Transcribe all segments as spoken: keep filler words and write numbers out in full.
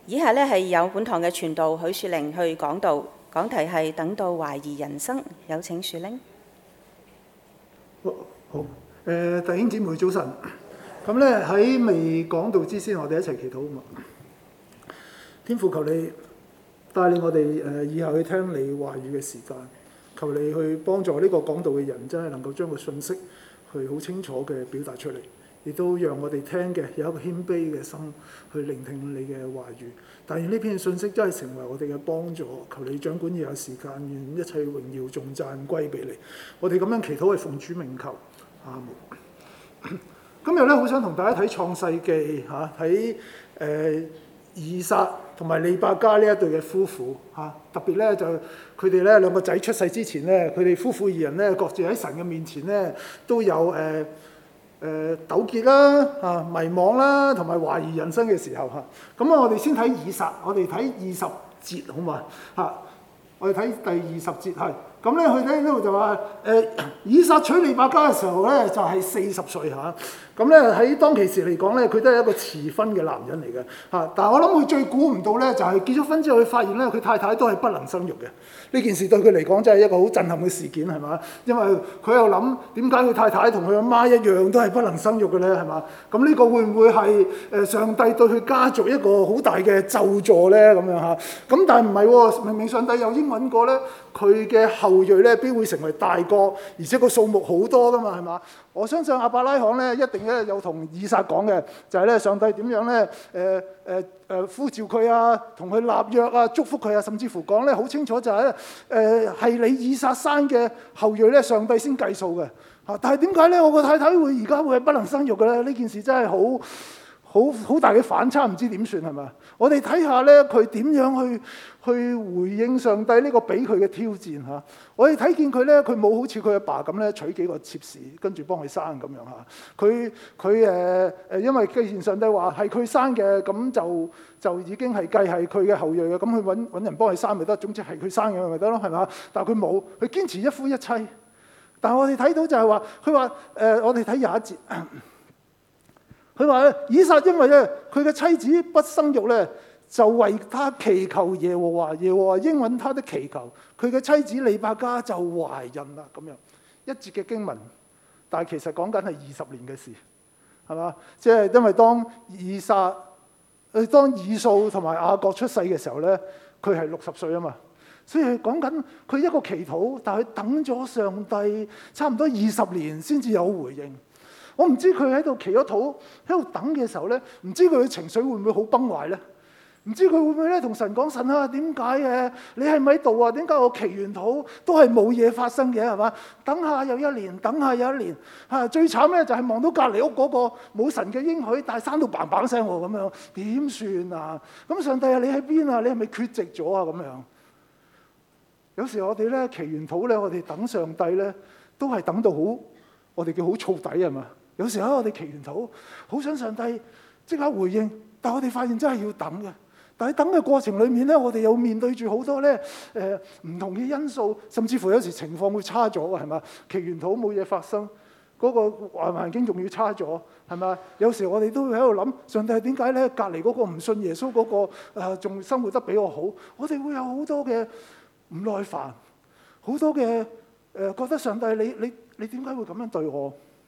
以下咧係有本堂嘅傳道許樹玲去講道，講題係等到懷疑人生。有請樹玲。 好，好，誒、呃、弟兄姊妹早晨。咁咧喺未講道之先，我哋一齊祈禱啊嘛。天父，求你帶領我哋誒以後去聽你話語嘅時間，求你去幫助呢個講道嘅人，真係能夠將個信息去好清楚嘅表達出嚟。亦都讓我哋聽嘅有一個謙卑嘅心去聆聽你嘅話語，但願呢篇信息真係成為我哋嘅幫助。求你掌管以後時間，願一切榮耀頌讚歸俾你。我哋咁樣祈禱係奉主名求，阿門。今日咧好想同大家睇創世記嚇，睇誒以撒同埋利百加呢一對嘅夫婦嚇，特別咧就佢哋咧兩個仔出世之前咧，佢哋夫婦二人咧各自喺神嘅面前咧都有誒。呃誒、呃、糾結啦、啊迷惘啦，同埋懷疑人生嘅時候嚇。咁啊，我哋先睇以撒，我哋睇二十節好嘛嚇？我哋睇第二十節係。咁咧，佢喺呢度就話誒、呃，以撒娶利百加嘅時候咧，就係四十歲嚇。咁咧喺當其時嚟講咧，佢都係一個遲婚嘅男人嚟嘅嚇。但係我諗佢最估唔到咧，就係、是、結咗婚之後，佢發現咧，佢太太都係不能生育嘅。呢件事對佢嚟講真係一個好震撼嘅事件係嘛？因為佢又諗點解佢太太同佢阿媽一樣都係不能生育嘅咧係嘛？咁呢個會唔會係誒上帝對佢家族一個好大嘅咒詛咧咁樣嚇？咁但係唔係喎，明明上帝有應允過咧，佢嘅後裔咧必會成為大國，而且個數目好多噶嘛係嘛？我相信亞伯拉罕咧一定咧有同以撒講嘅，就係、是、咧上帝點樣咧誒誒誒呼召佢啊，同佢立約啊，祝福佢啊，甚至乎講咧好清楚就係咧誒係你以撒生嘅後裔咧，上帝先計數嘅嚇。但係點解咧我個太太會而家會係不能生育嘅咧？呢件事真係好好好大嘅反差，唔知點算係嘛？我哋睇下咧佢點樣去去回應上帝呢個俾佢嘅挑戰嚇。我哋睇見佢咧，佢冇好似佢阿爸咁咧娶幾個妾侍，跟住幫佢生咁樣嚇。佢佢誒誒，因為既然上帝話係佢生嘅，咁就就已經係計係佢嘅後裔嘅，咁佢揾揾人幫佢生咪得，總之係佢生嘅咪得咯，係嘛？但係佢冇，佢堅持一夫一妻。但係我哋睇到就係話，佢話誒，我哋睇廿一節。佢話咧，以撒因為咧佢嘅妻子不生育咧，就為他祈求耶和華，耶和華應允他的祈求，佢嘅妻子利百加就懷孕啦。咁樣一節嘅經文，但係其實講緊係二十年嘅事，係嘛？即係因為當以撒、誒當以掃同埋雅各出世嘅時候咧，佢係六十歲啊嘛，所以係講緊佢一個祈禱，但係佢等咗上帝差唔多二十年先至有回應。我唔知佢喺度祈咗禱，喺度等嘅時候咧，唔知佢嘅情緒會唔會好崩壞咧？唔知佢會唔會咧同神講，神啊，點解嘅？你係咪喺度啊？點解我祈完禱都係冇嘢發生嘅係嘛？等下又一年，等下又一年嚇。最慘咧就係望到隔離屋嗰個冇神嘅應許，但係生到嘭嘭聲喎咁樣，點算啊？咁上帝啊，你喺邊啊？你係咪缺席咗啊？咁樣有時我哋咧祈完禱咧，我哋等上帝咧都係等到好，我哋叫好燥底係嘛？有時候我哋祈完禱，好想上帝即刻回應，但我哋發現真係要等嘅。但係等嘅過程裏面咧，我哋又面對住好多咧誒唔同嘅因素，甚至乎有時情況會差咗嘅係嘛？祈完禱冇嘢發生，嗰、那個環環境仲要差咗係嘛？有時我哋都會喺度諗，上帝點解咧隔離嗰個唔信耶穌嗰、那個仲、呃、生活得比我好？我哋會有好多嘅唔耐煩，好多嘅誒、呃、覺得上帝你你你點解會咁樣對我？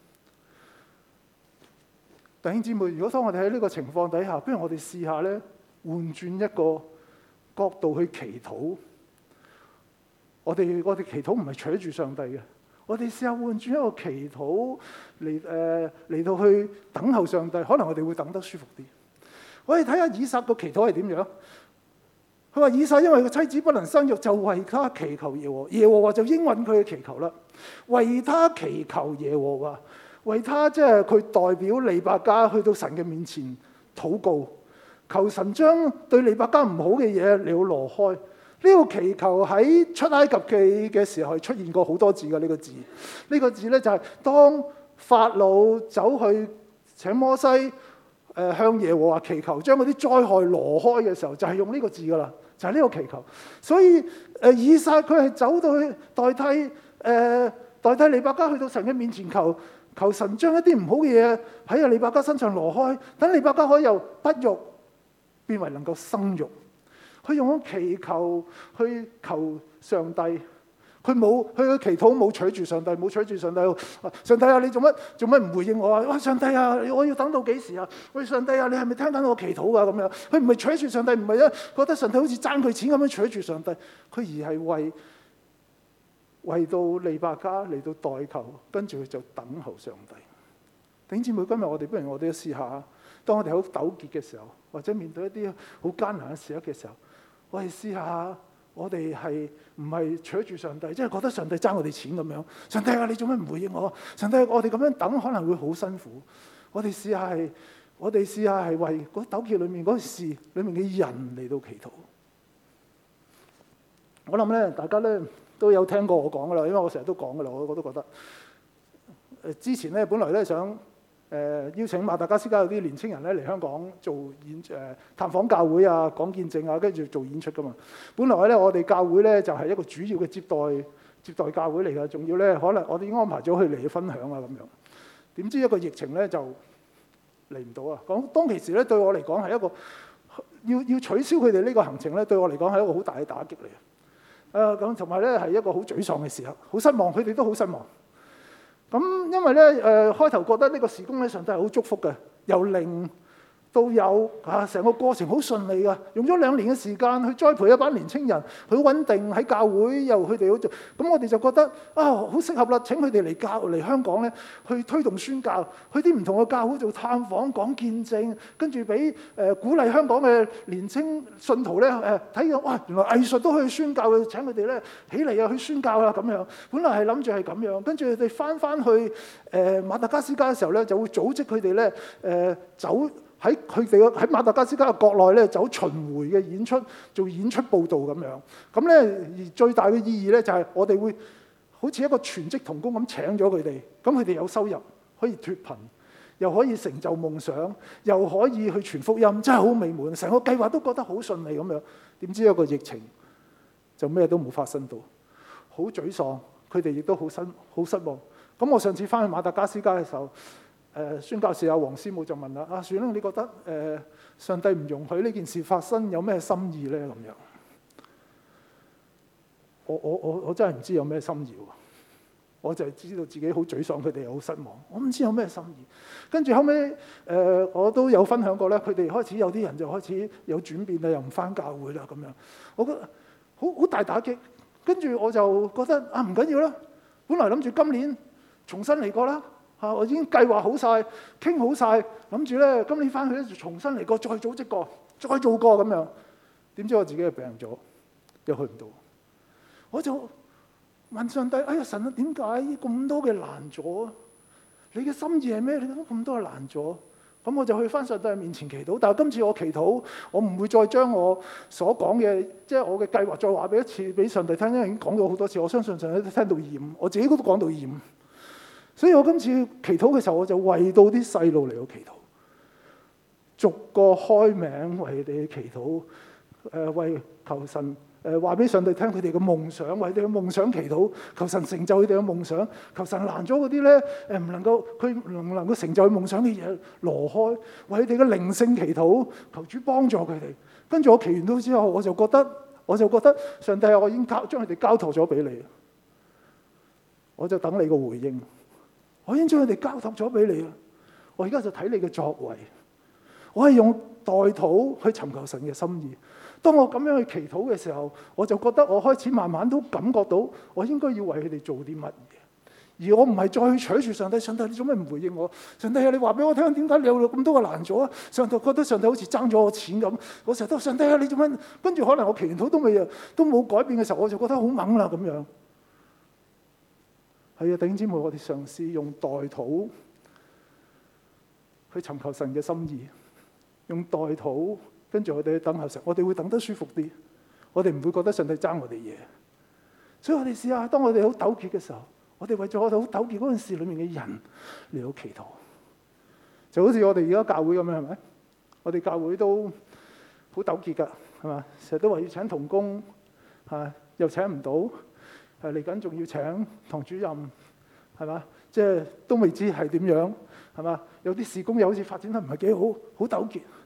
弟兄姊妹，如果當我哋喺呢個情況底下，不如我哋試下咧，換轉一個角度去祈禱。我哋我哋祈禱唔係扯住上帝嘅，我哋試下換轉一個祈禱嚟誒嚟到去等候上帝，可能我哋會等得舒服啲。我哋睇下以撒個祈禱係點樣。佢話以撒因為個妻子不能生育，就為他祈求耶和華，耶和華就應允佢嘅祈求啦。為他祈求耶和華。為他即係佢代表利百加去到神嘅面前禱告，求神將對利百加唔好嘅嘢你要挪開。呢、這個祈求喺出埃及記嘅時候係出現過好多次嘅呢、這個字。呢、這個字咧就係、是、當法老走去請摩西誒、呃、向耶和華祈求，將嗰啲災害挪開嘅時候，就係、是、用呢個字噶啦，就係、是、呢個祈求。所以誒、呃、以撒佢係走到去代替誒、呃、代替利百加去到神嘅面前求。求神將一啲唔好嘅嘢喺利百加身上挪開，等利百加可以由不育變為能夠生育。佢用咗祈求去求上帝，佢冇佢嘅祈禱冇取住上帝，冇取住上帝。上帝啊，你做乜做乜唔回應我啊？哇！上帝啊，我要等到幾時啊？喂，上帝啊，你係咪聽緊我祈禱啊？咁樣，佢唔係取住上帝，唔係啊，覺得上帝好似爭佢錢咁樣取住上帝，佢而係為為到利百加嚟到代求，跟住佢就等候上帝。弟兄姊妹，今日我哋不如我哋都試下，當我哋好糾結嘅時候，或者面對一啲好艱難嘅時刻嘅時候，我哋試下，我哋係唔係取住上帝，即係覺得上帝爭我哋錢咁樣。上帝啊，你做咩唔回應我？上帝，我哋咁樣等可能會好辛苦。我哋試下係，我哋試下係為嗰糾結裏面嗰事裏面嘅人嚟到祈禱。我諗咧，大家咧都有聽過我講噶啦，因為我成日都講噶啦，我我都覺得誒之前咧本來咧想誒、呃、邀請馬達加斯加有啲年青人咧嚟香港做演誒、呃、探訪教會啊、講見證啊，跟住做演出噶嘛。本來咧我哋教會咧就係、是、一個主要嘅接待接待教會嚟噶，仲要咧可能我哋已經安排咗佢嚟分享啊咁樣。點知一個疫情咧就嚟唔到啊！講當其時咧對我嚟講係一個要要取消佢哋呢個行程咧，對我嚟講係一個好大嘅打擊嚟。誒咁同埋咧係一個好沮喪嘅時刻，好失望，佢哋都好失望。咁因為咧誒開頭覺得呢個事工咧上帝係好祝福嘅，由零到有啊，成個過程好順利㗎，用咗兩年嘅時間去栽培一班年青人，好穩定喺教會，又佢哋好做。咁我哋就覺得啊，好適合啦！請佢哋嚟教嚟香港咧，去推動宣教，去啲唔同嘅教會做探訪、講見證，跟住俾誒鼓勵香港嘅年青信徒咧誒睇到哇，原來藝術都可以宣教嘅，請佢哋咧起嚟啊去宣教啦咁樣。本來係諗住係咁樣，跟住佢哋翻翻去誒、呃、馬達加斯加嘅時候咧，就會組織佢哋咧誒走。喺佢哋嘅喺馬達加斯加嘅國內咧走巡迴嘅演出，做演出報導咁樣。咁咧而最大嘅意義咧就係我哋會好似一個全職同工咁請咗佢哋，咁佢哋有收入，可以脫貧，又可以成就夢想，又可以去傳福音，真係好美滿。成個計劃都覺得好順利咁樣。點知有個疫情就咩都冇發生到，好沮喪。佢哋亦都好失好失望。咁我上次翻去馬達加斯加嘅時候，誒宣教士阿黃師母就問啦：啊，算啦，你覺得誒、呃、上帝唔容許呢件事發生，有咩心意咧？咁樣，我我我我真係唔知有咩心意喎。我就係知道自己好沮喪，佢哋又好失望。我唔知有咩心意。跟住後尾，誒、呃，我都有分享過咧，佢哋開始有啲人就開始有轉變啦，又唔返教會啦咁樣。我覺得好好大打擊。跟住我就覺得啊，唔緊要啦。本來諗住今年重新嚟過啦。嚇！我已經計劃好晒，傾好晒，諗住咧今年翻去咧就重新嚟過，再組織過，再做過咁樣。點知我自己係病咗，又去唔到。我就問上帝：哎呀神啊，點解咁多嘅難阻啊？你嘅心意係咩？你咁多嘅難阻？咁我就去翻上帝面前祈禱。但係今次我祈禱，我唔會再將我所講嘅，即係我嘅計劃再話俾一次俾上帝聽，因為已經講咗好多次。我相信上帝都聽到厭，我自己都講到厭。所以我今次祈禱嘅時候，我就為到啲細路嚟到祈禱，逐個開名為你哋祈禱，誒、呃、為求神誒話俾上帝聽佢哋嘅夢想，為佢哋嘅夢想祈禱，求神成就佢哋嘅夢想，求神攔咗嗰啲咧誒唔能夠佢唔能夠成就佢夢想嘅嘢挪開，為佢哋嘅靈性祈禱，求主幫助佢哋。跟住我祈完禱之後，我就覺得我就覺得上帝，我已經交將佢哋交託咗俾你，我就等你個回應。我已經將佢哋交託咗俾你啦，我而家就睇你嘅作為。我係用代禱去尋求神嘅心意。當我咁樣去祈禱嘅時候，我就覺得我開始慢慢都感覺到我應該要為佢哋做啲乜嘢。而我唔係再去取住上帝，上帝你做咩唔回應我？上帝啊，你話俾我聽，點解你有咁多嘅難阻啊？上帝覺得上帝好似爭咗我錢咁。我成日都上帝啊，你做咩？跟住可能我祈完禱都未都冇改變嘅時候，我就覺得好猛啦咁樣。係啊，弟兄姊妹，我哋嘗試用代禱去尋求神嘅心意，用代禱跟住我哋去等候神，我哋會等得舒服啲，我哋唔會覺得上帝爭我哋嘢。所以我哋試下，當我哋好糾結嘅時候，我哋為咗我哋好糾結嗰件事裏面嘅人嚟到祈禱，就好似我哋而家教會咁樣，係咪？我哋教會都好糾結㗎，係嘛？成日都話要請同工，嚇又請唔到。係嚟緊，仲要請堂主任，係嘛？即係都未知係點樣，係嘛？有啲事工又好似發展得唔係幾好，好糾結。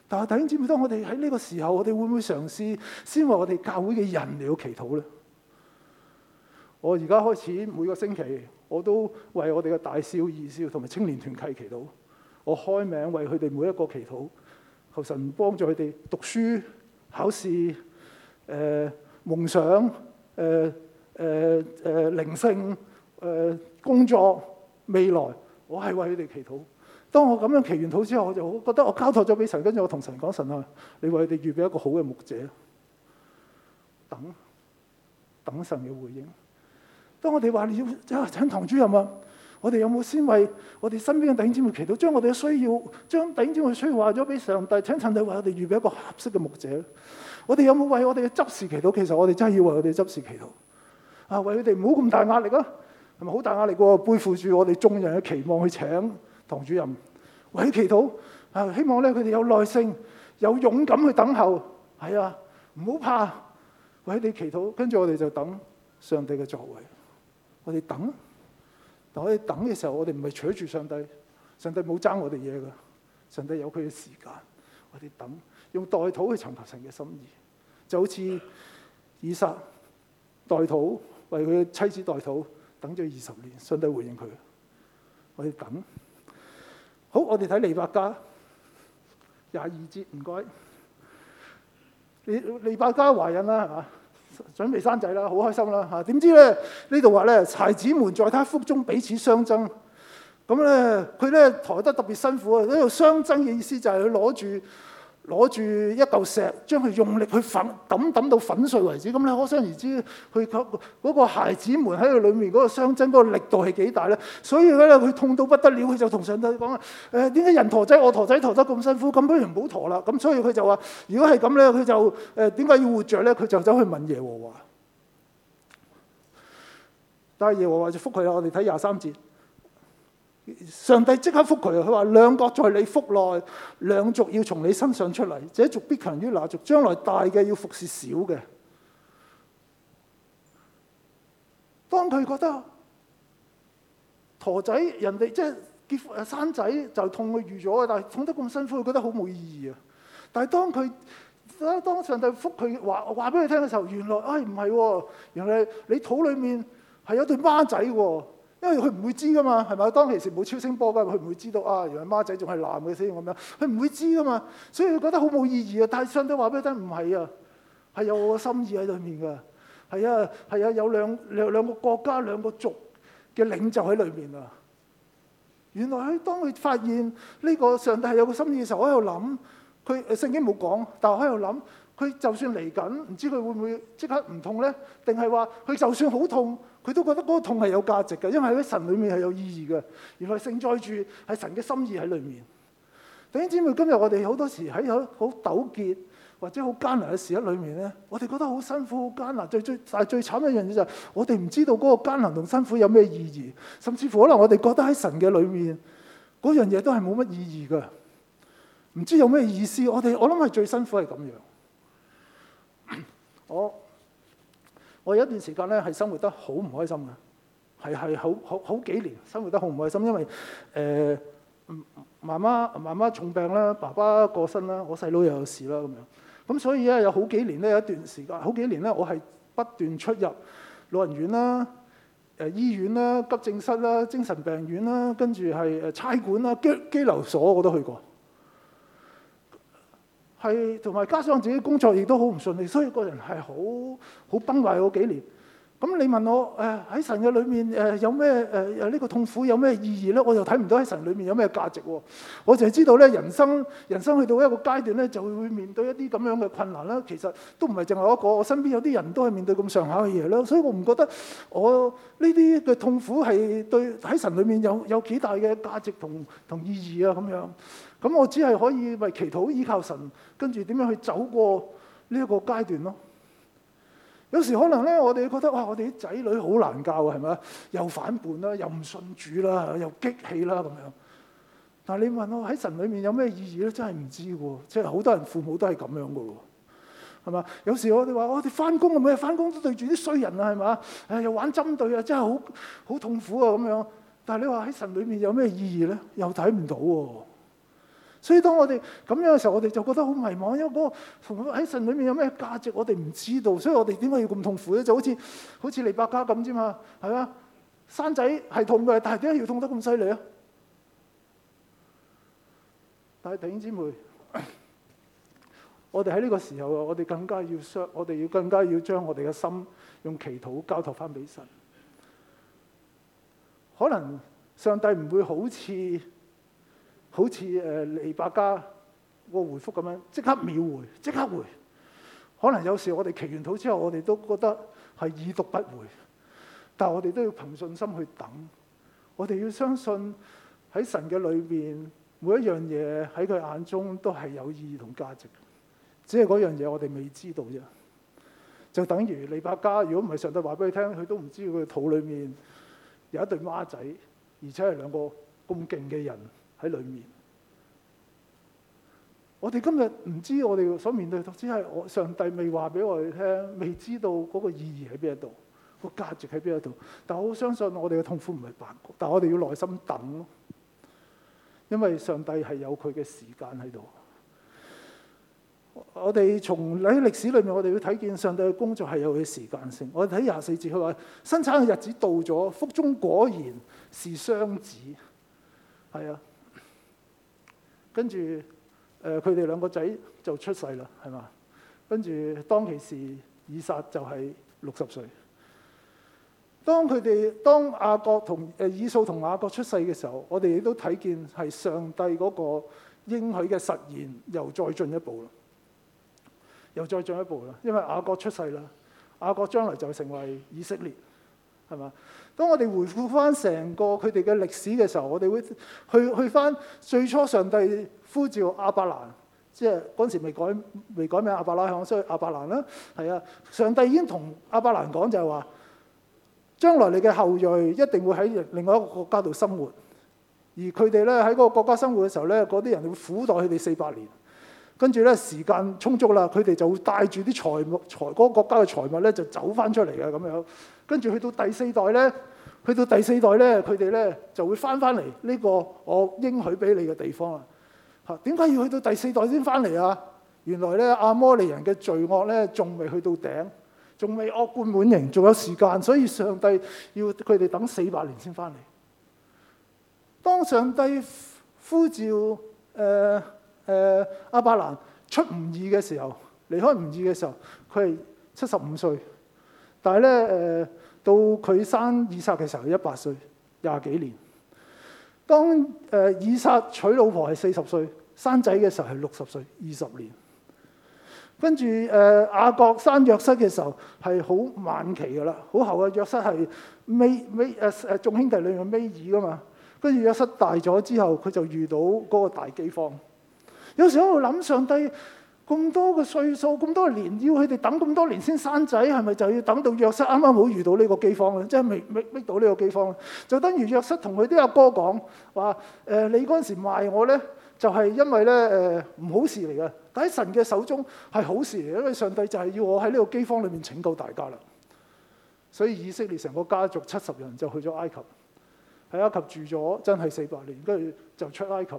但係弟兄姊妹，當我哋喺呢個時候，我哋會唔會嘗試先為我哋教會嘅人嚟到祈禱咧？我而家開始每個星期，我都為我哋嘅大少、二少同埋青年團契祈禱。我開名為佢哋每一個祈禱，求神幫助佢哋讀書、考試、誒、呃、夢想、誒誒誒靈性、誒、呃、工作、未來。我係為佢哋祈禱。當我咁樣祈完禱之後，我就覺得我交託咗俾神，跟住我同神講：神啊，你為佢哋預備一個好嘅牧者，等等神嘅回應。當我哋話你要請堂主任啊，我哋有冇先為我哋身邊嘅弟兄姊妹祈禱，將我哋嘅需要，將弟兄姊妹需要話咗俾上帝，請上帝為我哋預備一個合適嘅牧者。我哋有冇為我哋嘅執事祈禱？其實我哋真係要為我哋執事祈禱啊，為佢哋唔好咁大壓力啊，係咪好大壓力喎？背負住我哋眾人嘅期望去請堂主任，為佢祈禱啊！希望咧佢哋有耐性，有勇敢去等候。係啊，唔好怕，為佢哋祈禱。跟住我哋就等上帝嘅作為。我哋等，但我哋等嘅時候，我哋唔係扯住上帝，上帝冇爭我哋嘢㗎，上帝有佢嘅時間。我哋等，用代禱去尋求神嘅心意，就好似以撒代禱，為佢嘅妻子代禱，等咗二十年，上帝回應佢。我哋等。好，我哋睇利百加廿二節，唔該。利利百加懷孕啦，係嘛？準備生仔啦，好開心啦嚇！點知咧呢度話咧，孩子們在他腹中彼此相爭。咁咧佢咧抬得特別辛苦啊！呢度相爭嘅意思就係佢攞住攞住一嚿石，將佢用力去粉揼揼到粉碎為止。咁咧可想而知，佢嗰個孩子們喺佢裏面嗰個相爭嗰個力度係幾大咧？所以咧佢痛到不得了，佢就同上帝講啊：誒點解人陀仔我陀仔陀得咁辛苦？咁不如唔好陀啦！咁所以佢就話：如果係咁咧，佢就誒點解要活着咧？佢就走去問耶和華。但係耶和華就覆佢啦。我哋睇廿三節。上帝即刻覆佢啊！佢話：兩國在你腹內，兩族要從你身上出嚟，這族必強於那族，將來大嘅要服侍小嘅。當佢覺得陀仔人哋即係結生仔就痛佢預咗，但係痛得咁辛苦，佢覺得好冇意義啊！但係當佢當上帝覆佢話話俾佢聽嘅時候，原來唉唔係喎，原來你肚裡面係有對孖仔喎。因為佢唔會知噶嘛，係咪？當其時冇超聲波噶，佢唔會知道啊，原來孖仔仲係男嘅先咁樣，佢唔會知噶嘛，所以佢覺得好冇意義啊。但係上帝話俾佢聽，唔係啊，係有我嘅心意喺裏面噶，係啊係啊，有兩兩兩個國家兩個族嘅領袖喺裏面啊。原來佢當佢發現呢個上帝係有個心意嘅時候，我喺度諗，佢聖經冇講，但係我喺度諗，佢就算嚟緊，唔知佢會唔會即刻唔痛咧？定係話佢就算好痛？佢都覺得嗰個痛係有價值嘅，因為喺神裏面係有意義嘅。原來盛載住係神嘅心意喺裏面。弟兄姊妹，今日我哋好多時喺好糾結或者好艱難嘅時刻裏面咧，我哋覺得好辛苦、好艱難。最最但係最慘嘅一樣嘢就係我哋唔知道嗰個艱難同辛苦有咩意義，甚至乎可能我哋覺得喺神嘅裏面嗰樣嘢都係冇乜意義嘅，唔知有咩意思。我哋我諗係最辛苦係咁樣。我。我有一段時間咧係生活得好唔開心嘅，係係好好好幾年生活得好唔開心，因為誒、呃、媽媽媽媽重病啦，爸爸過身啦，我細佬又有事啦咁樣，咁所以咧有好幾年咧有一段時間，好幾年咧我係不斷出入老人院啦、誒、呃、醫院啦、急症室啦、精神病院啦，跟住係誒差館啦、拘拘留所我都去過。係同埋加上自己工作亦都好唔順利，所以個人係好好崩壞嗰幾年。咁你問我誒喺、呃、神嘅裏面誒、呃、有咩誒誒呢個痛苦有咩意義咧？我又睇唔到喺神裏面有咩價值喎。我就係知道咧，人生人生去到一個階段咧，就會面對一啲咁樣嘅困難啦。其實都唔係淨係我一個，我身邊有啲人都係面對咁上下嘅嘢啦。所以我唔覺得我呢啲嘅痛苦係對喺神裏面有有幾大嘅價值同同意義啊咁樣。咁我只係可以為祈禱依靠神，跟住點樣去走過呢一個階段咯。有時可能咧，我哋覺得哇，我哋啲仔女好難教啊，係咪？又反叛啦，又唔信主啦，又激氣啦咁樣。但係你問我喺神裏面有咩意義咧？真係唔知喎。即係好多人父母都係咁樣嘅喎，係嘛？有時我哋話我哋翻工咁樣，翻工都對住啲衰人啊，係嘛？誒又玩針對啊，真係好好痛苦啊咁樣。但係你話喺神裏面有咩意義咧？又睇唔到喎。 所以當我哋咁樣嘅時候，我哋就覺得好迷茫，因為嗰個喺神裏面有咩價值，我哋唔知道，所以我哋點解要咁痛苦咧？就好似好似利百加咁啫嘛，係嘛？生仔係痛嘅，但係點解要痛得咁犀利啊？但係弟兄姊妹，我哋喺呢個時候啊，我哋更加要相，我哋要更加要將我哋嘅心用祈禱交託翻俾神。可能上帝唔會好似好似誒利百加個回覆咁樣，即刻秒回，即刻回。可能有時我哋祈完禱之後，我哋都覺得係已讀不回，但係我哋都要憑信心去等。我哋要相信喺神嘅裏邊，每一樣嘢喺佢眼中都係有意義同價值，只係嗰樣嘢我哋未知道啫。就等於利百加，如果唔係上帝話俾佢聽，佢都唔知佢肚裏面有一對孖仔，而且係兩個咁勁嘅人喺裏面。我哋今日唔知我哋所面對，只係我上帝未話俾我哋聽，未知道嗰個意義喺邊一度，個價值喺邊一度。但我好相信我哋嘅痛苦唔係白過，但我哋要耐心等咯，因為上帝係有佢嘅時間喺度。我哋從喺歷史裏面，我哋要睇見上帝嘅工作係有佢嘅時間性。我哋睇廿四節，佢話生產嘅日子到咗，腹中果然是雙子，係啊，跟住誒佢哋兩個仔就出世啦，係嘛？跟住當其時以撒就係六十歲。當佢哋當雅各同誒以掃同雅各出世嘅時候，我哋亦都睇見係上帝嗰個應許嘅實現又再進一步啦。又再進一步啦，因為雅各出世啦，雅各將來就成為以色列，係嘛？當我哋回顧翻成個佢哋嘅歷史嘅時候，我哋會去去翻最初上帝呼召亞伯蘭，即係嗰陣時未改未改名亞伯拉罕，所以亞伯蘭啦，係啊，上帝已經同亞伯蘭講就係話，將來你嘅後裔一定會喺另外一個國家度生活，而佢哋咧喺嗰個國家生活嘅時候咧，嗰啲人會苦待佢哋四百年。跟住咧時間充足啦，佢哋就會帶住啲財物財嗰個國家嘅財物咧就走翻出嚟嘅咁樣。跟住去到第四代咧，去到第四代咧，佢哋咧就會翻翻嚟呢個我應許俾你嘅地方啊！嚇，點解要去到第四代先翻嚟啊？原來咧亞摩利人嘅罪惡咧仲未去到頂，仲未惡貫滿盈，仲有時間，所以上帝要佢哋等四百年先翻嚟。當上帝呼召誒，呃誒亞伯蘭出吾珥嘅時候，離開吾珥嘅時候，佢係七十五歲。但係咧誒，到佢生以撒嘅時候，一百歲，廿幾年。當誒、呃、以撒娶老婆係四十歲，生仔嘅時候係六十歲，二十年。跟住誒雅各生約瑟嘅時候係好晚期㗎啦，好後嘅約瑟係尾尾誒誒眾兄弟裏面尾二㗎嘛。跟住約瑟大咗之後，佢就遇到嗰個大饑荒。有時候我諗上帝咁多個歲數、咁多年，要佢哋等咁多年先生仔，係咪就要等到約瑟啱啱好遇到呢個饑荒咧？即係未未搣到呢個饑荒咧？就等於約瑟同佢啲阿哥講話：誒、呃，你嗰陣時賣我咧，就係、是、因為咧誒唔好事嚟嘅。但喺神嘅手中係好事嚟，因為上帝就係要我喺呢個饑荒裏面拯救大家啦。所以以色列成個家族七十人就去咗埃及，喺埃及住咗真係四百年，跟住就出埃及。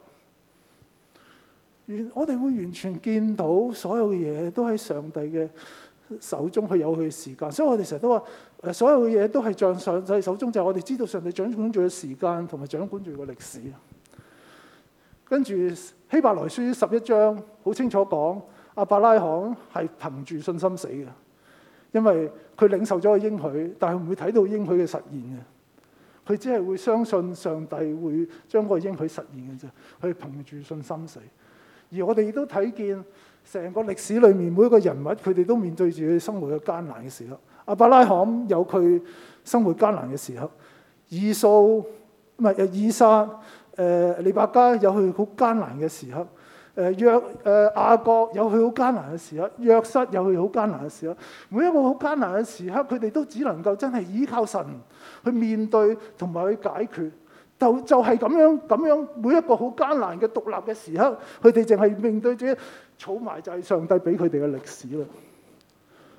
我哋會完全見到所有嘅嘢都喺上帝嘅手中，佢有佢嘅時間。所以我哋成日都話，誒所有嘅嘢都係在上帝手中，就係、是、我哋知道上帝掌管住嘅時間同埋掌管住個歷史。跟住希伯來書十一章好清楚講，亞伯拉罕係憑住信心死嘅，因為佢領受咗個應許，但係唔會睇到應許嘅實現嘅。佢只係會相信上帝會將個應許實現嘅啫，佢憑住信心死。而我哋亦都睇見成個歷史裏面每一個人物，佢哋都面對住佢生活嘅艱難嘅時候。亞伯拉罕有佢生活艱難嘅時候，以掃唔係以撒，誒利百加有佢好艱難嘅時刻，誒約誒雅各有佢好艱難嘅時刻，約瑟有佢好艱難嘅時刻。每一個好艱難嘅時刻，佢哋都只能夠真係依靠神去面對同埋去解決。就就係咁樣咁樣，每一個好艱難嘅獨立嘅時刻，佢哋淨係面對住儲埋就係上帝俾佢哋嘅歷史啦。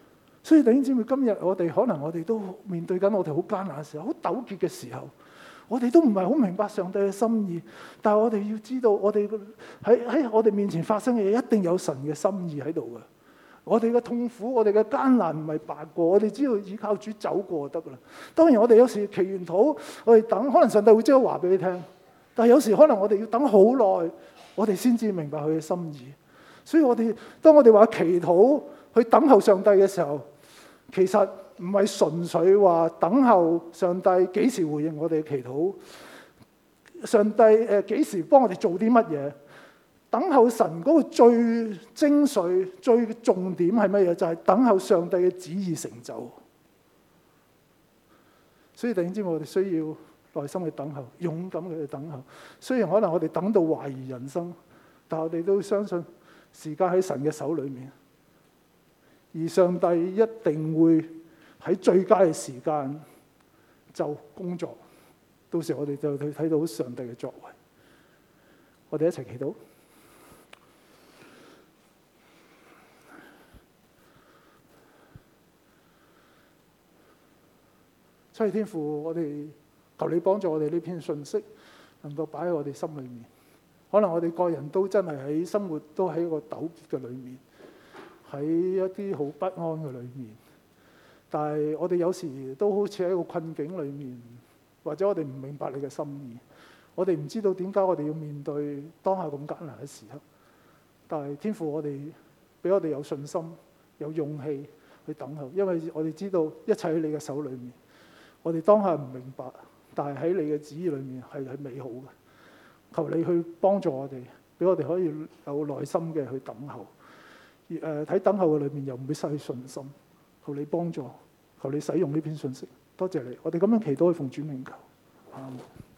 所以弟兄姊妹，今日我哋可能我哋都面對緊我哋好艱難嘅時候，好糾結嘅時候， 我哋都唔係好明白上帝嘅心意，但係我哋要知道，我哋喺喺我哋面前發生嘅嘢，一定有神嘅心意喺度嘅。我哋嘅痛苦，我哋嘅艱難唔係白過，我哋只要依靠主走過就得噶啦。當然我哋有時祈完禱，我哋等，可能上帝會即刻話俾你聽，但係有時可能我哋要等好耐，我哋先至明白佢嘅心意。所以我哋當我哋話祈禱去等候上帝嘅時候，其實唔係純粹話等候上帝幾時回應我哋嘅祈禱，上帝誒幾時幫我哋做啲乜嘢。等候神嗰個最精髓、最重點係乜嘢？就係等候上帝嘅旨意成就。所以弟兄姊妹，我哋需要耐心去等候，勇敢嘅去等候。雖然可能我哋等到懷疑人生，但我哋都相信時間喺神嘅手裏面，而上帝一定會喺最佳嘅時間就工作。到時我哋就去睇到上帝嘅作為。我哋一齊祈禱。所以天父，我哋求你幫助我哋呢篇信息能夠擺喺我哋心裏面。可能我哋個人都真係喺生活都喺一個糾結嘅裏面，喺一啲好不安嘅裏面。但係我哋有時都好似喺一個困境裏面，或者我哋唔明白你嘅心意，我哋唔知道點解我哋要面對當下咁艱難嘅時刻。但係天父，我哋俾我哋有信心、有勇氣去等候，因為我哋知道一切喺你嘅手裏面。我哋當下唔明白，但係喺你嘅旨意裏面係係美好嘅。求你去幫助我哋，俾我哋可以有耐心嘅去等候。而誒喺等候嘅裏面又唔會失去信心。求你幫助，求你使用呢篇信息。多謝你，我哋咁樣祈禱去奉主名求。阿們。